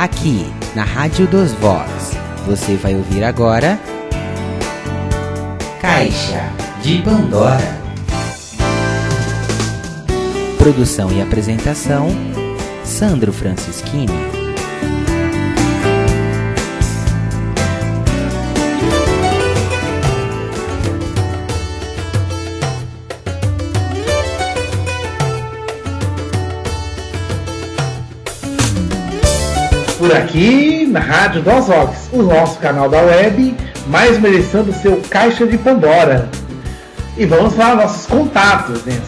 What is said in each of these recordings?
aqui na Rádio dos Vox. Você vai ouvir agora Caixa de Pandora. Produção e apresentação, Sandro Francischini. Por aqui na Rádio dos Vox, o nosso canal da web, mais uma edição do seu Caixa de Pandora. E vamos lá, nossos contatos, né?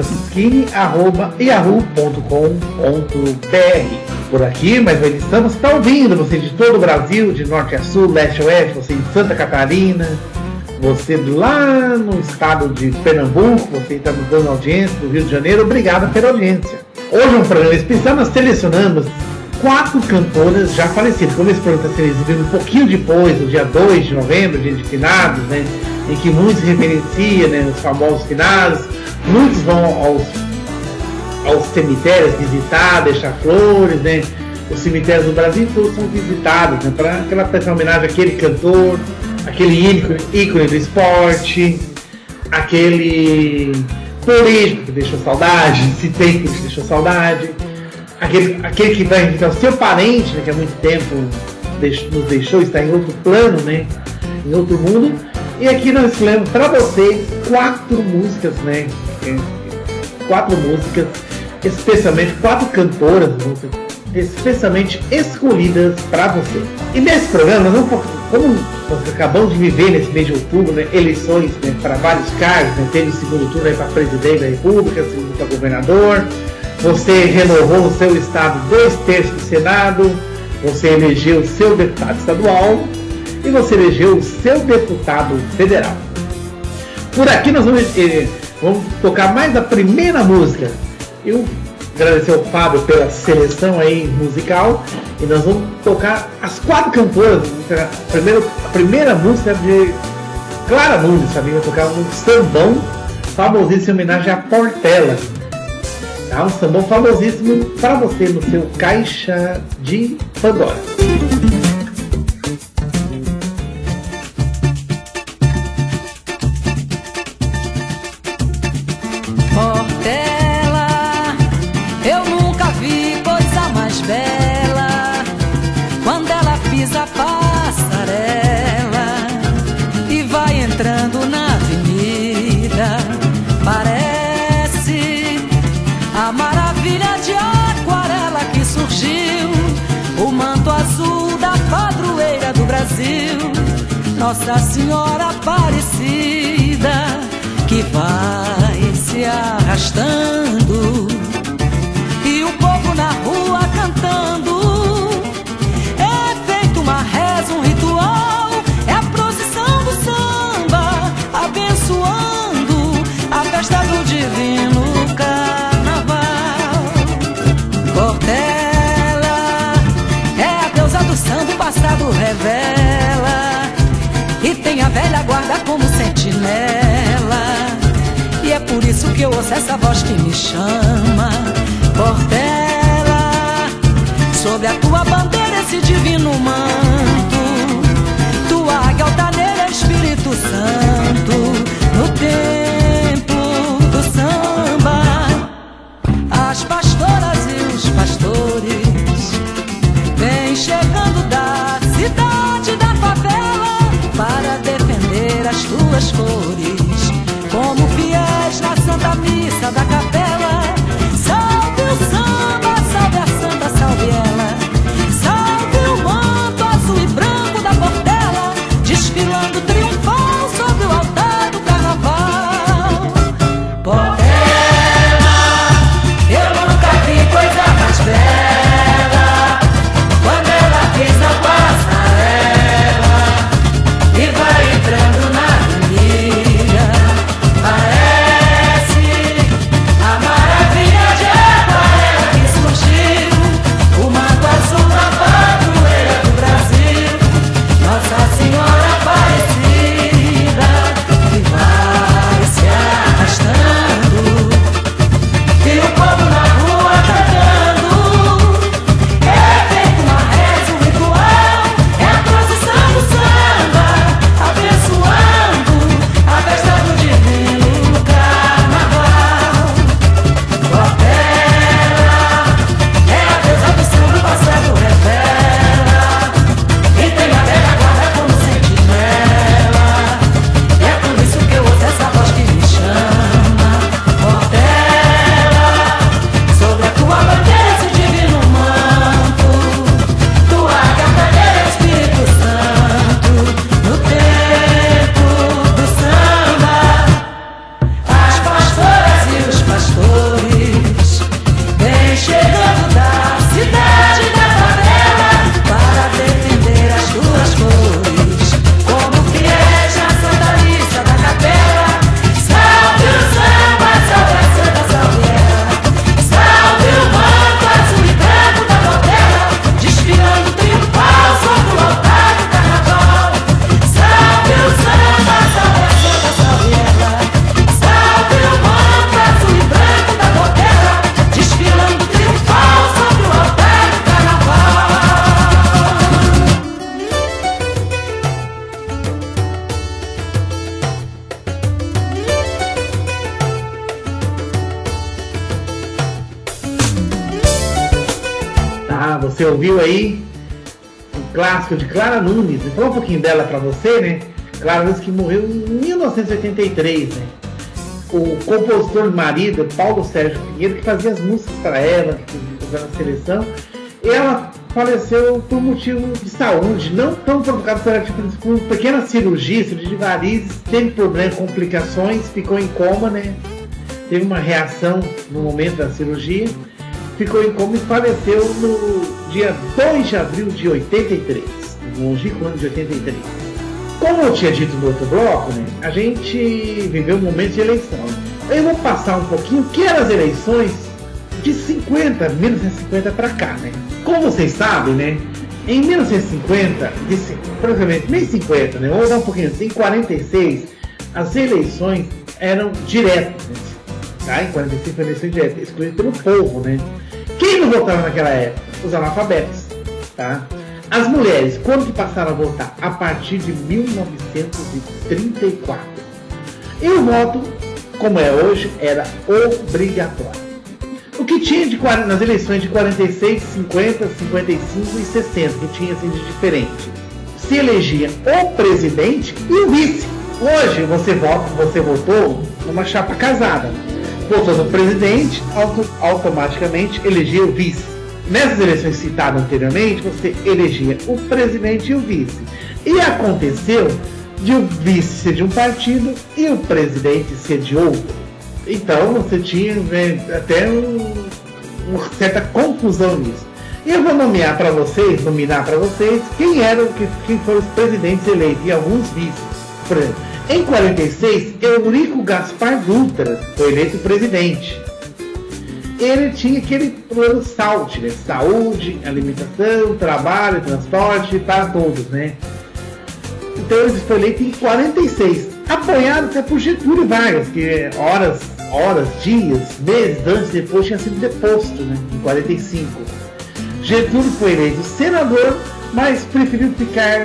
sandrofrancisquini@yahoo.com.br. Por aqui, mais uma edição, você está ouvindo, você de todo o Brasil, de norte a sul, leste a oeste, você em Santa Catarina, você lá no estado de Pernambuco, você está nos dando audiência do Rio de Janeiro, obrigado pela audiência. Hoje é um programa especial, nós selecionamos 4 cantoras já falecidas. Como esse programa está sendo exibido um pouquinho depois, do dia 2 de novembro, dia de finados, né, em que muitos reverenciam, né, os famosos finados, muitos vão aos cemitérios visitar, deixar flores, né, os cemitérios do Brasil todos são visitados, né, para aquela prestar homenagem àquele cantor, aquele ícone do esporte, aquele político que deixou saudade, se tem que deixou saudade. Aquele que vai visitar o seu parente, né, que há muito tempo nos deixou, está em outro plano, né, em outro mundo. E aqui nós escolhemos para você 4 músicas, né, 4 músicas, especialmente 4 cantoras, especialmente escolhidas para você. E nesse programa, como nós acabamos de viver nesse mês de outubro, né, eleições, né, para vários cargos, né, teve o segundo turno para presidente da República, segundo para governador. Você renovou o seu estado 2/3 do Senado, você elegeu o seu deputado estadual e você elegeu o seu deputado federal. Por aqui nós vamos tocar mais a primeira música. Eu agradecer ao Fábio pela seleção aí musical e nós vamos tocar as 4 cantoras. A primeira música é de Clara Nunes, sabe? Vai tocar um sambão famosíssimo em homenagem à Portela. Tá? Um sambão famosíssimo para você no seu Caixa de Pandora. Portela, eu nunca vi coisa mais bela. Quando ela pisa a passarela e vai entrando na avenida, parece a maravilha de aquarela que surgiu, o manto azul da padroeira do Brasil, Nossa Senhora Aparecida, que vai se arrastando e o povo na rua cantando. É feito uma reza, um ritual, é a procissão do samba, abençoando a festa do divino carnaval. Portela é a deusa do samba, o passado revela, e tem a velha guarda como sentinela. E é por isso que eu ouço essa voz que me chama. Portela, sobre a tua bandeira esse divino manto, tua águia altaneira, Espírito Santo, no templo do samba. As pastoras e os pastores vêm chegando da cidade, da favela, para defender as tuas cores, como fiéis na Santa Missa da Capela. Salve o samba, salve a santa, salve ela, salve o manto azul e branco da Portela, desfilando triunfal sobre o altar do carnaval. Portela, eu nunca vi coisa mais bela. Quando ela pisa a passarela e vai entrando na avenida, Tá, você ouviu aí um clássico de Clara Nunes. Vou falar um pouquinho dela pra você, né? Clara Nunes, que morreu em 1983, né? O compositor e marido, Paulo Sérgio Pinheiro, que fazia as músicas para ela, que usava na seleção, e ela faleceu por motivo de saúde, não tão provocado por uma pequena cirurgia de varizes, teve problemas, complicações, ficou em coma, né? Teve uma reação no momento da cirurgia, ficou em coma e faleceu no dia 2 de abril de 83, no longínquo ano de 83. Como eu tinha dito no outro bloco, né, a gente viveu um momento de eleição. Eu vou passar um pouquinho o que eram as eleições de 1950 para cá, né? Como vocês sabem, né, em 1950, provavelmente 1950, né, vamos dar um pouquinho assim, em 46, as eleições eram diretas, né? Tá? Em 45 foi eleição direta, escolhida pelo povo, né? Quem não votava naquela época? Os analfabetos, tá? As mulheres, quando que passaram a votar? A partir de 1934. E o voto, como é hoje, era obrigatório. O que tinha nas eleições de 46, 50, 55 e 60, que tinha assim de diferente? Se elegia o presidente e o vice. Hoje você votou numa chapa casada. Votou no presidente, automaticamente elegia o vice. Nessas eleições citadas anteriormente, você elegia o presidente e o vice. E aconteceu de o vice ser de um partido e o presidente ser de outro. Então você tinha até uma certa confusão nisso. E eu vou nominar para vocês quem foram os presidentes eleitos e alguns vices. Por exemplo, em 46, Eurico Gaspar Dutra foi eleito presidente. Ele tinha aquele plano SALT, né? Saúde, alimentação, trabalho, transporte para todos, né? Então ele foi eleito em 46, apoiado até por Getúlio Vargas, que horas, dias, meses antes, depois tinha sido deposto, né? Em 45. Getúlio foi eleito senador, mas preferiu ficar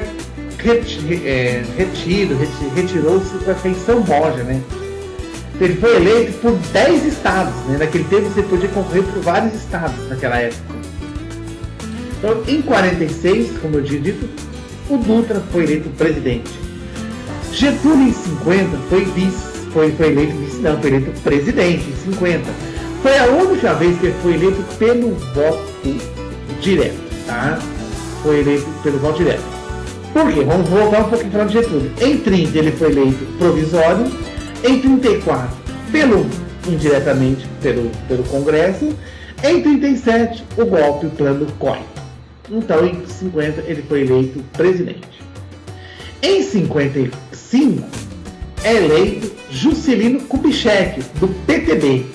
retirou-se para ficar em São Borja, né? Ele foi eleito por 10 estados, né? Naquele tempo você podia concorrer por vários estados naquela época. Então, em 46, como eu tinha dito, o Dutra foi eleito presidente. Getúlio em 50 foi eleito presidente em 50. Foi a única vez que ele foi eleito pelo voto direto, tá? Foi eleito pelo voto direto. Por quê? Vamos voltar um pouquinho para o Getúlio. Em 30 ele foi eleito provisório. Em 34, indiretamente pelo Congresso. Em 37, o golpe, o plano COI. Então, em 50, ele foi eleito presidente. Em 55, é eleito Juscelino Kubitschek, do PTB.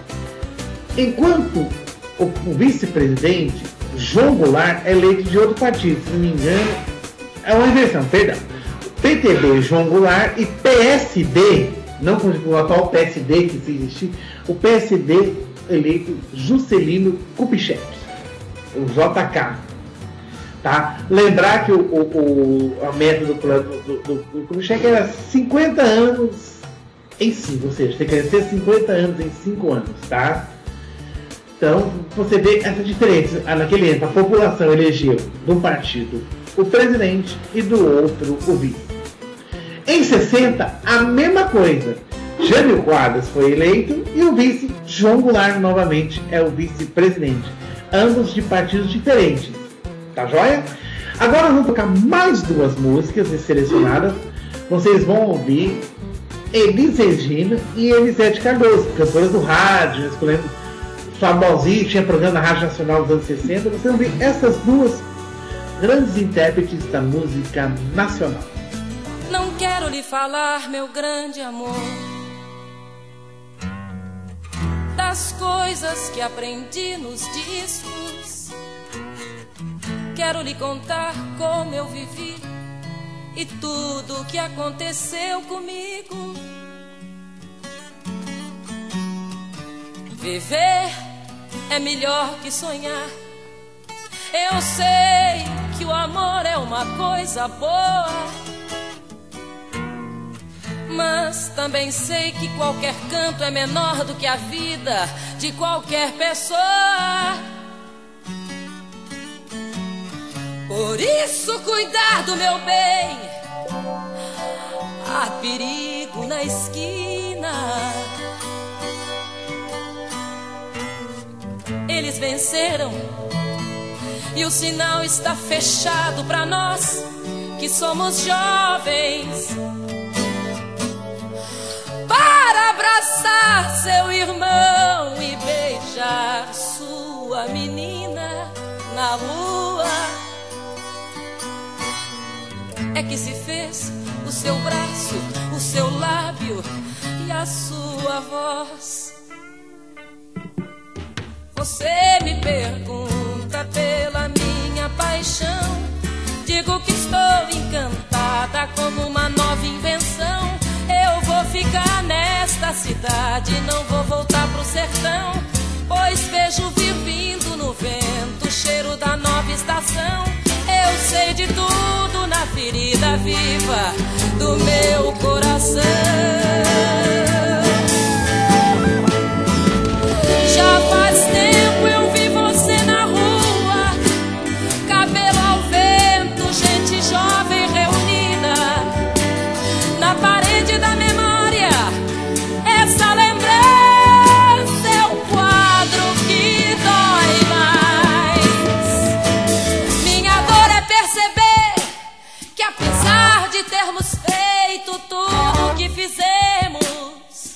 Enquanto o vice-presidente, João Goulart, é eleito de outro partido. Se não me engano, é uma inversão, perdão. PTB, João Goulart, e PSD, não com o atual PSD que existe, o PSD eleito Juscelino Kubitschek, o JK. Tá? Lembrar que a meta do plano do Kubitschek era 50 anos em 5, ou seja, você crescer 50 anos em 5 anos, tá? Então, você vê essa diferença. Naquele ano, a população elegeu de um partido o presidente e do outro o vice. Em 60, a mesma coisa. Jânio Quadros foi eleito e o vice, João Goulart, novamente é o vice-presidente. Ambos de partidos diferentes. Tá joia? Agora vamos tocar mais duas músicas selecionadas. Vocês vão ouvir Elis Regina e Elisete Cardoso, cantoras do rádio, escolhendo famosinho, tinha programa na Rádio Nacional dos anos 60. Vocês vão ouvir essas duas grandes intérpretes da música nacional. Não quero lhe falar, meu grande amor, das coisas que aprendi nos discos. Quero lhe contar como eu vivi e tudo o que aconteceu comigo. Viver é melhor que sonhar. Eu sei que o amor é uma coisa boa, mas também sei que qualquer canto é menor do que a vida de qualquer pessoa. Por isso cuidar do meu bem, há perigo na esquina. Eles venceram e o sinal está fechado para nós que somos jovens. Para abraçar seu irmão e beijar sua menina na rua, é que se fez o seu braço, o seu lábio e a sua voz. Você me pergunta pela minha paixão, digo que estou encantada como uma nova invenção. Eu vou ficar nesta cidade, não vou voltar pro sertão, pois vejo vir vindo no vento o cheiro da nova estação. Eu sei de tudo na ferida viva do meu coração. Já faz tempo eu vi você na rua, cabelo ao vento, gente jovem reunida. Na parede da memória, essa lembrança é um quadro que dói mais. Minha dor é perceber que apesar de termos feito tudo o que fizemos,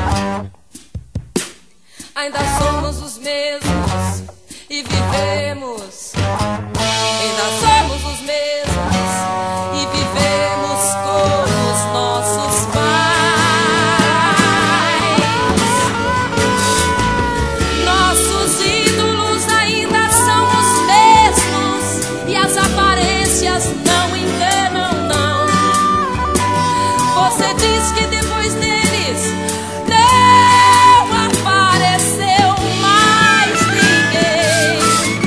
ainda somos os mesmos e vivemos. Ainda somos os mesmos e vivemos como os nossos pais. Nossos ídolos ainda são os mesmos e as aparências não enganam, não. Você diz que depois deles não apareceu mais ninguém.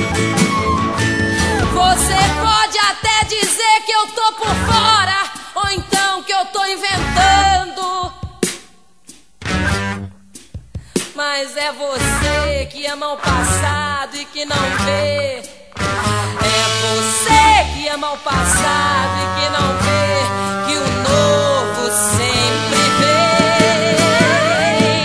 Você pode até dizer que eu tô por fora, ou então que eu tô inventando, mas é você que ama o passado e que não vê. É você que ama o passado e que não vê que o novo sempre vem.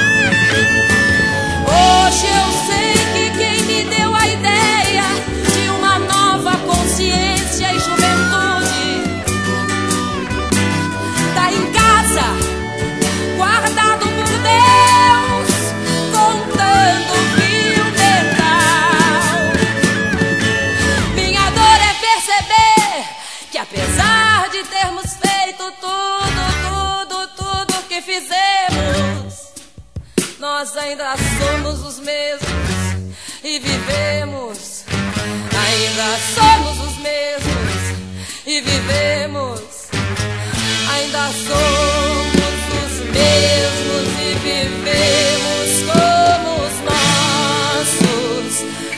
Hoje eu sei que quem me deu a ideia de uma nova consciência e juventude tá em casa, guardado por Deus, contando fio dental. Minha dor é perceber que apesar de termos feito tudo que fizemos, nós ainda somos os mesmos e vivemos. Ainda somos os mesmos e vivemos. Ainda somos os mesmos e vivemos como os nossos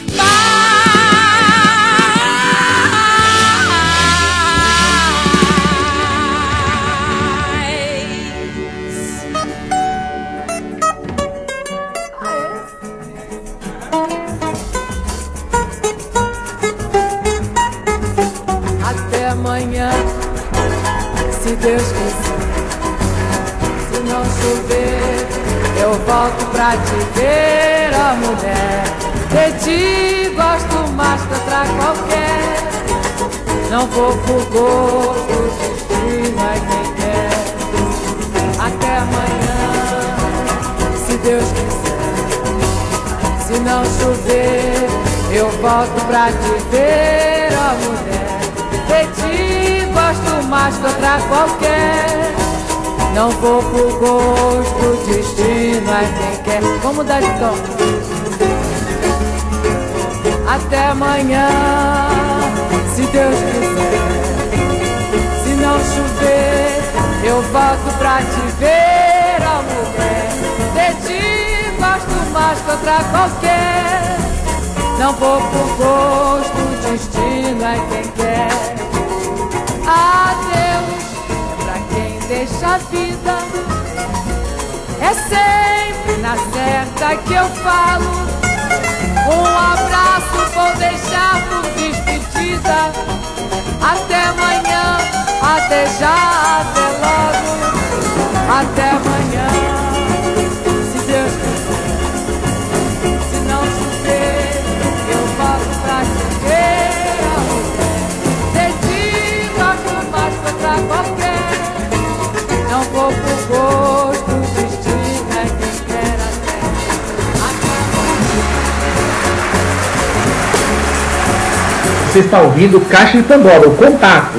Até amanhã, se Deus quiser. Se não chover, eu volto pra te ver, ó mulher. De ti gosto mais que outra qualquer. Não vou por gosto, o destino é quem quer. Até amanhã, se Deus quiser. Se não chover, eu volto pra te ver, ó mulher. De ti gosto mais que outra qualquer. Não vou por gosto, o destino é quem quer. Vamos mudar de tom. Até amanhã, se Deus quiser. Se não chover, eu volto pra te ver, ó mulher. De ti gosto mais que outra qualquer. Não vou por gosto, o destino é quem quer. Adeus é pra quem deixa a vida. É sempre na certa que eu falo. Um abraço vou deixar por despedida. já até logo, até amanhã, se Deus quiser. Se não chover, eu volto pra te ver, mulher. Dedico a que mais foi pra qualquer. Não vou por gosto, destino é quem quer até. Você está ouvindo Caixa de Pandora, o contato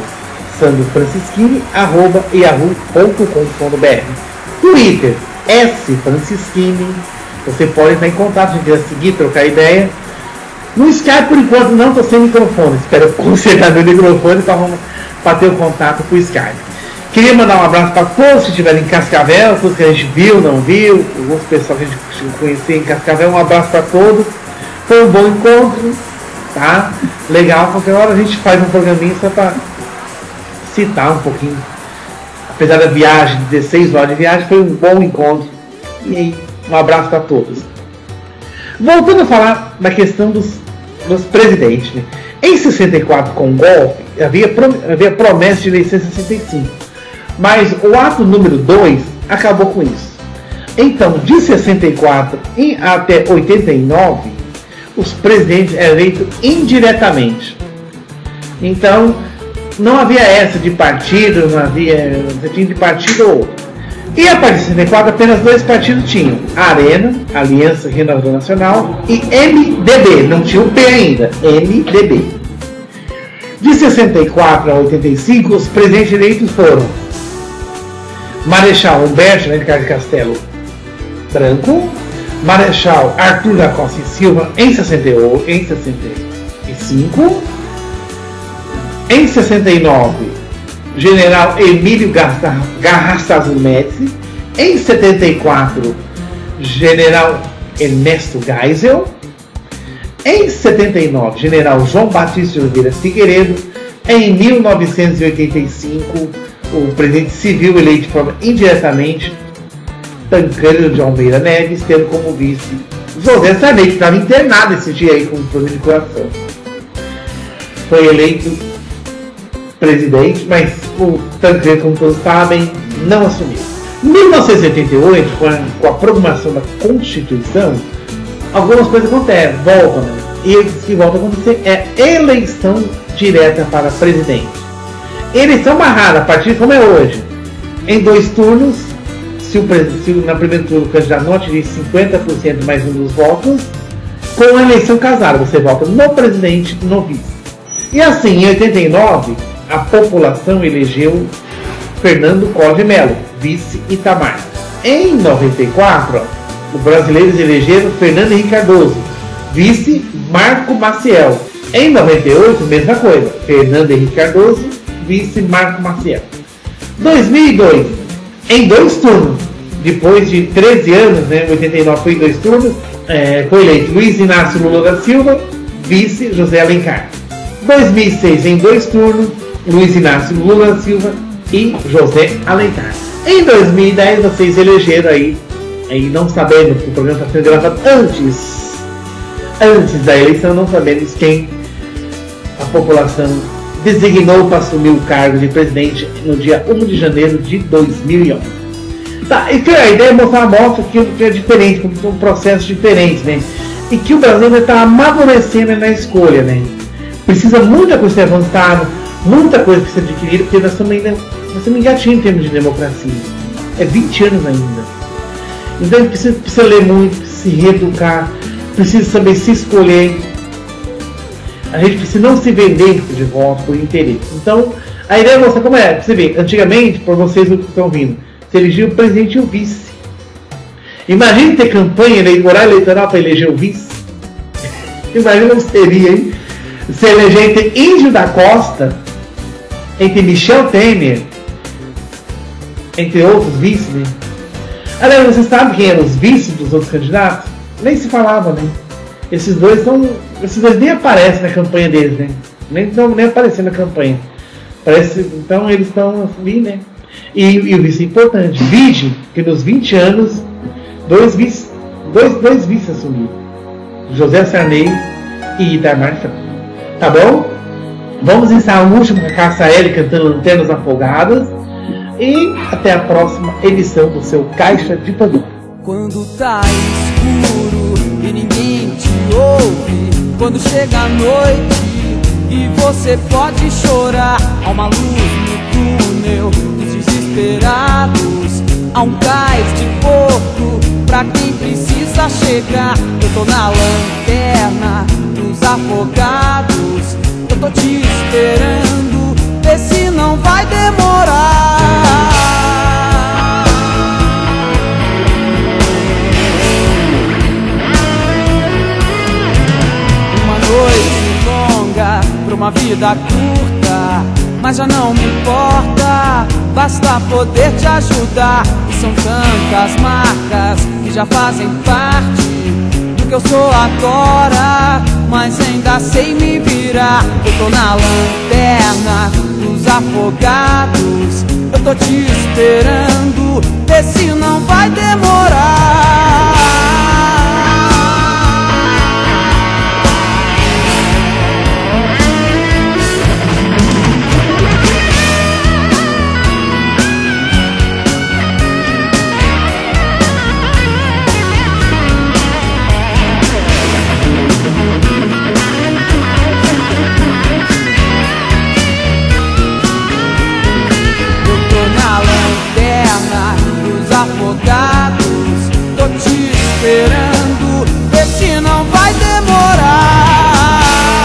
sandrofrancisquini@yahoo.com.br. Twitter, sfrancisquini. Você pode estar em contato, a gente vai seguir, trocar ideia. No Skype, por enquanto, não estou sem microfone. Espero consertar meu microfone para ter o contato com o Skype. Queria mandar um abraço para todos que estiverem em Cascavel, todos que a gente viu, não viu, alguns pessoal que a gente conhecia em Cascavel. Um abraço para todos. Foi um bom encontro, tá? Legal, qualquer hora a gente faz um programinha só para citar um pouquinho. Apesar da viagem, 16 horas de viagem, foi um bom encontro. E aí, um abraço para todos. Voltando a falar da questão dos presidentes, né? Em 64, com o golpe, havia promessa de eleição em 65. Mas o ato número 2 acabou com isso. Então, de 64 até 89, os presidentes eram eleitos indiretamente. Então, não havia essa de partido, não havia. Você tinha de partido ou outro. E a partir de 64, apenas 2 partidos tinham: a Arena, Aliança Renovadora Nacional, e MDB. Não tinha o P ainda, MDB. De 64 a 85, os presidentes eleitos foram Marechal Humberto Ricardo Castelo Branco, Marechal Arthur da Costa e Silva em 65, em 69, General Emílio Garrastazu Médici, em 74, General Ernesto Geisel, em 79, General João Batista Oliveira Figueiredo, em 1985, o presidente civil eleito de forma indiretamente, Tancredo de Almeida Neves, tendo como vice José Sarney, que estava internado esse dia aí com problema de coração. Foi eleito presidente, mas o Tancredo, como todos sabem, não assumiu. Em 1988, com a promulgação da Constituição, algumas coisas acontecem, voltam, né? E o que volta a acontecer é eleição direta para presidente. Eleição barrada, a partir de como é hoje, em 2 turnos. Se na primeiro turno o candidato não atingir 50% mais um dos votos, com a eleição casada, você vota no presidente, no vice. E assim, em 89, a população elegeu Fernando Collor de Mello, vice Itamar. Em 94, os brasileiros elegeram Fernando Henrique Cardoso, vice Marco Maciel. Em 98, mesma coisa, Fernando Henrique Cardoso, vice Marco Maciel. 2002, em 2 turnos, depois de 13 anos, né, 89 foi em 2 turnos, foi eleito Luiz Inácio Lula da Silva, vice José Alencar. 2006, em 2 turnos, Luiz Inácio Lula da Silva e José Alencar. Em 2010, vocês elegeram aí não sabendo que o programa está sendo gravado antes da eleição, não sabemos quem a população designou para assumir o cargo de presidente no dia 1 de janeiro de 2011. Tá, e a ideia é mostrar que é diferente, que são processos diferentes, né? E que o Brasil ainda está amadurecendo na escolha, né? Precisa muita coisa ser avançada, muita coisa que ser adquirida, porque nós estamos engatinhando em termos de democracia. É 20 anos ainda. Então a gente precisa ler muito, se reeducar, precisa saber se escolher. A gente precisa não se vender de voto por interesse. Então, a ideia é mostrar como é. Você vê, antigamente, por vocês que estão ouvindo, você elegia o presidente e o vice. Imagine ter campanha eleitoral para eleger o vice. Imagina como seria, hein? Você eleger entre Índio da Costa, entre Michel Temer, entre outros vices, né? Aliás, você sabe quem eram os vices dos outros candidatos? Nem se falava, né? Esses dois nem aparecem na campanha deles, né? Nem aparecem na campanha. Então eles estão ali, né? E o vice é importante. Vide que nos 20 anos, dois vices assumiram. José Sarney e Itamar Franco. Tá bom? Vamos encerrar o último com a Cássia Eller cantando Lanternas Afogadas. e até a próxima edição do seu Caixa de Pandora. Quando tá escuro e ninguém te ouve, quando chega a noite e você pode chorar, há uma luz no túnel dos desesperados, há um cais de porto pra quem precisa chegar. Eu tô na lanterna dos afogados, eu tô te esperando, vê se não vai demorar. Uma noite longa pra uma vida curta, mas já não me importa, basta poder te ajudar. E são tantas marcas que já fazem parte do que eu sou agora, mas ainda sei me virar. Eu tô na lanterna dos afogados, eu tô te esperando, vê se não vai demorar. Afogados, tô te esperando, vê se não vai demorar.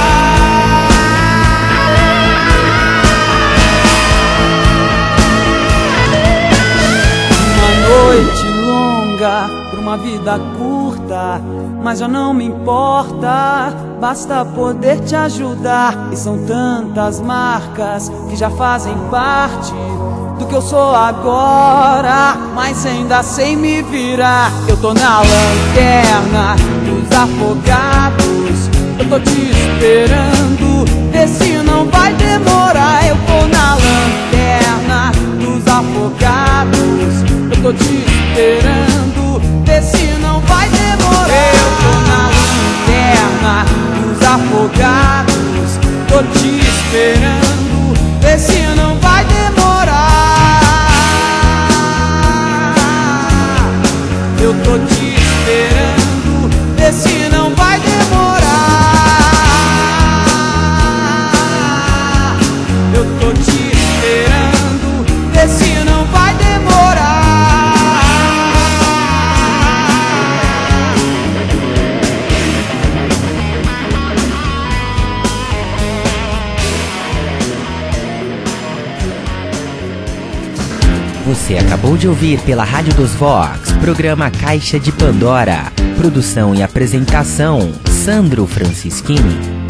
Uma noite longa pra uma vida curta, mas já não me importa, basta poder te ajudar. E são tantas marcas que já fazem parte do que eu sou agora, mas ainda sei me virar. Eu tô na lanterna dos afogados, eu tô te esperando, vê se não vai demorar. Eu tô na lanterna dos afogados, eu tô te esperando, vê se não vai demorar. Eu tô na lanterna dos afogados, tô te esperando, vê se não vai demorar. Eu tô te esperando, vê se não vai demorar. Eu tô te esperando, vê se não vai demorar. Você acabou de ouvir pela Rádio dos Vox, programa Caixa de Pandora. Produção e apresentação, Sandro Francischini.